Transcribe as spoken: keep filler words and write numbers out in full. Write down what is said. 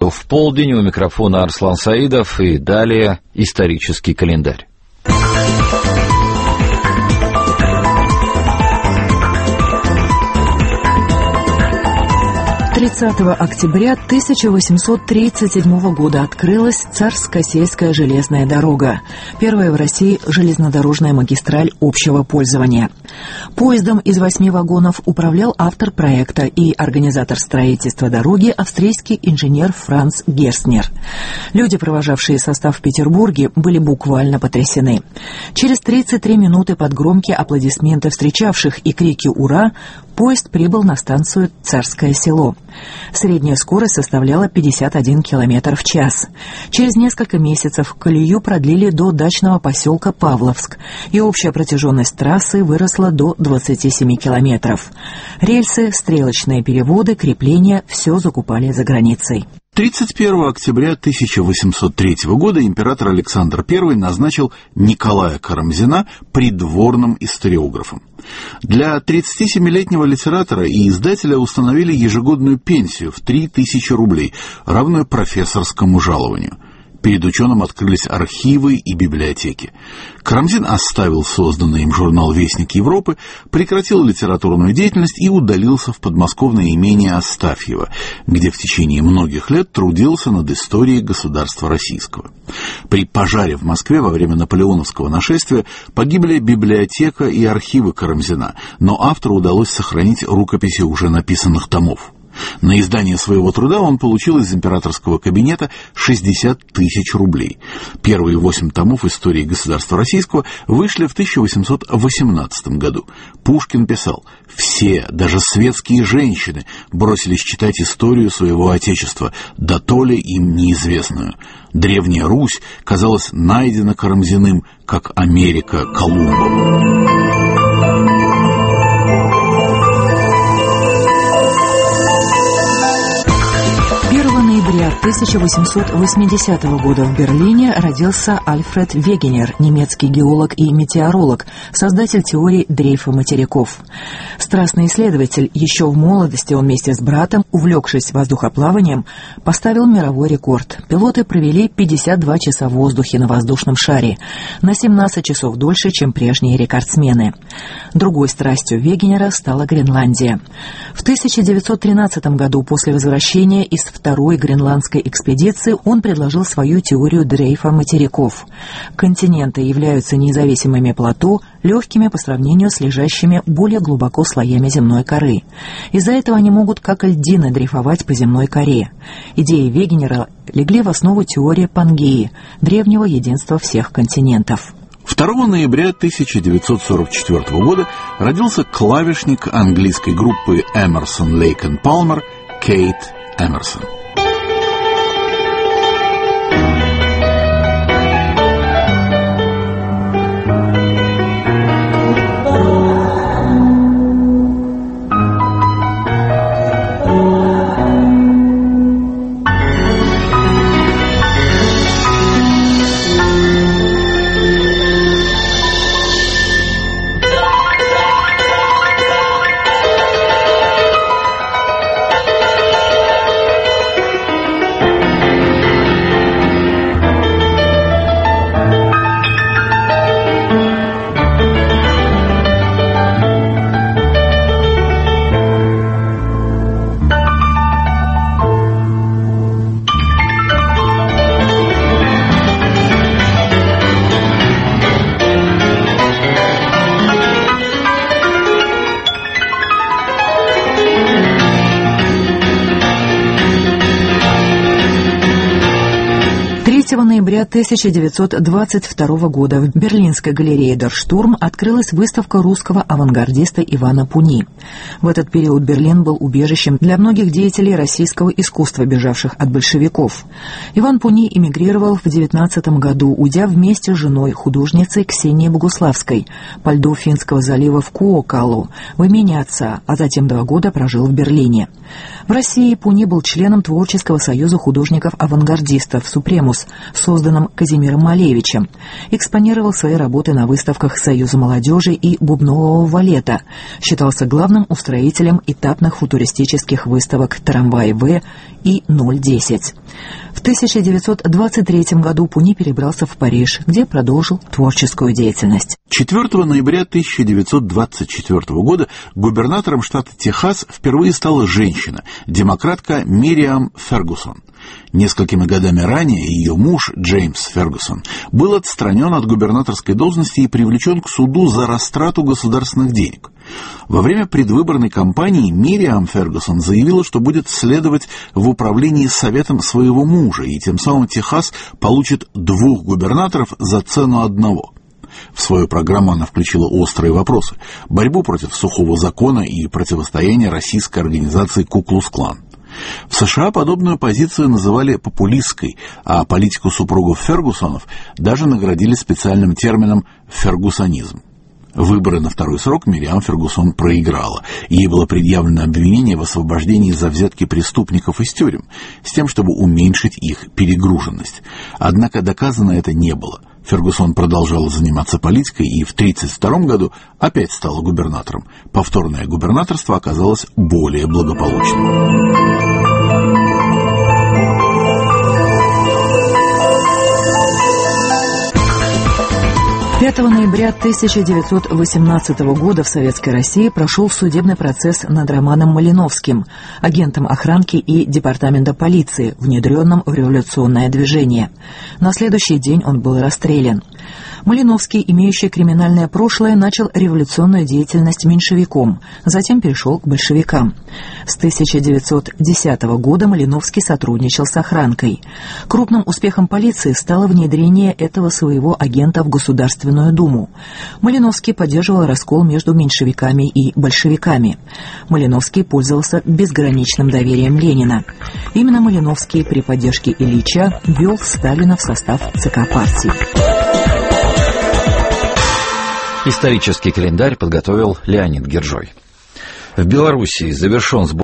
часов в полдень. У микрофона Арслан Саидов. И далее исторический календарь. тридцатого октября тысяча восемьсот тридцать седьмого года открылась Царско-сельская железная дорога, первая в России железнодорожная магистраль общего пользования. Поездом из восьми вагонов управлял автор проекта и организатор строительства дороги австрийский инженер Франц Герстнер. Люди, провожавшие состав в Петербурге, были буквально потрясены. Через тридцать три минуты под громкие аплодисменты встречавших и крики «Ура!» поезд прибыл на станцию Царское Село. Средняя скорость составляла пятьдесят один километр в час. Через несколько месяцев колею продлили до дачного поселка Павловск, и общая протяженность трассы выросла до двадцати семи километров. Рельсы, стрелочные переводы, крепления – все закупали за границей. тридцать первого октября тысяча восемьсот третьего года император Александр Первый назначил Николая Карамзина придворным историографом. Для тридцатисемилетнего литератора и издателя установили ежегодную пенсию в три тысячи рублей, равную профессорскому жалованию. Перед ученым открылись архивы и библиотеки. Карамзин оставил созданный им журнал «Вестник Европы», прекратил литературную деятельность и удалился в подмосковное имение Астафьево, где в течение многих лет трудился над историей государства российского. При пожаре в Москве во время наполеоновского нашествия погибли библиотека и архивы Карамзина, но автору удалось сохранить рукописи уже написанных томов. На издание своего труда он получил из императорского кабинета шестьдесят тысяч рублей. Первые восемь томов истории государства российского вышли в тысяча восемьсот восемнадцатом году. Пушкин писал: «Все, даже светские женщины, бросились читать историю своего отечества, да то ли им неизвестную. Древняя Русь казалась найдена Карамзиным, как Америка Колумбом». тысяча восемьсот восьмидесятого года в Берлине родился Альфред Вегенер, немецкий геолог и метеоролог, создатель теории дрейфа материков. Страстный исследователь, еще в молодости он вместе с братом, увлекшись воздухоплаванием, поставил мировой рекорд. Пилоты провели пятьдесят два часа в воздухе на воздушном шаре, на семнадцать часов дольше, чем прежние рекордсмены. Другой страстью Вегенера стала Гренландия. В тысяча девятьсот тринадцатом году, после возвращения из второй гренландской экспедиции, он предложил свою теорию дрейфа материков. Континенты являются независимыми плато, легкими по сравнению с лежащими более глубоко слоями земной коры. Из-за этого они могут, как льдины, дрейфовать по земной коре. Идеи Вегенера легли в основу теории Пангеи, древнего единства всех континентов. второго ноября тысяча девятьсот сорок четвёртого года родился клавишник английской группы Эмерсон, Лейк энд Палмер Кейт Эмерсон. третьего ноября тысяча девятьсот двадцать второго года в Берлинской галерее «Der Sturm» открылась выставка русского авангардиста Ивана Пуни. В этот период Берлин был убежищем для многих деятелей российского искусства, бежавших от большевиков. Иван Пуни эмигрировал в девятнадцатом году, уйдя вместе с женой, художницей Ксенией Богуславской, по льду Финского залива в Куокалу, в имени отца, а затем два года прожил в Берлине. В России Пуни был членом Творческого союза художников-авангардистов «Супремус», созданного созданном Казимиром Малевичем. Экспонировал свои работы на выставках Союза молодежи и Бубнового валета. Считался главным устроителем этапных футуристических выставок «Трамвай-В» и «ноль десять». В тысяча девятьсот двадцать третьем году Пуни перебрался в Париж, где продолжил творческую деятельность. четвёртого ноября тысяча девятьсот двадцать четвёртого года губернатором штата Техас впервые стала женщина, демократка Мириам Фергюсон. Несколькими годами ранее ее муж, Джеймс Фергюсон, был отстранен от губернаторской должности и привлечен к суду за растрату государственных денег. Во время предвыборной кампании Мириам Фергюсон заявила, что будет следовать в управлении советом своего мужа, и тем самым Техас получит двух губернаторов за цену одного. В свою программу она включила острые вопросы – борьбу против сухого закона и противостояние российской организации Ку-Клукс-Клан. В США подобную позицию называли популистской, а политику супругов Фергюсонов даже наградили специальным термином «фергюсонизм». Выборы на второй срок Мириам Фергюсон проиграла. Ей было предъявлено обвинение в освобождении за взятки преступников из тюрем, с тем, чтобы уменьшить их перегруженность. Однако доказано это не было. Фергюсон продолжала заниматься политикой и в тысяча девятьсот тридцать втором году опять стала губернатором. Повторное губернаторство оказалось более благополучным. пятого ноября тысяча девятьсот восемнадцатого года в Советской России прошел судебный процесс над Романом Малиновским, агентом охранки и департамента полиции, внедренным в революционное движение. На следующий день он был расстрелян. Малиновский, имеющий криминальное прошлое, начал революционную деятельность меньшевиком, затем перешел к большевикам. С тысяча девятьсот десятого года Малиновский сотрудничал с охранкой. Крупным успехом полиции стало внедрение этого своего агента в Государственную Думу. Малиновский поддерживал раскол между меньшевиками и большевиками. Малиновский пользовался безграничным доверием Ленина. Именно Малиновский при поддержке Ильича ввел Сталина в состав ЦК партии. Исторический календарь подготовил Леонид Гержой. В Белоруссии завершен сбор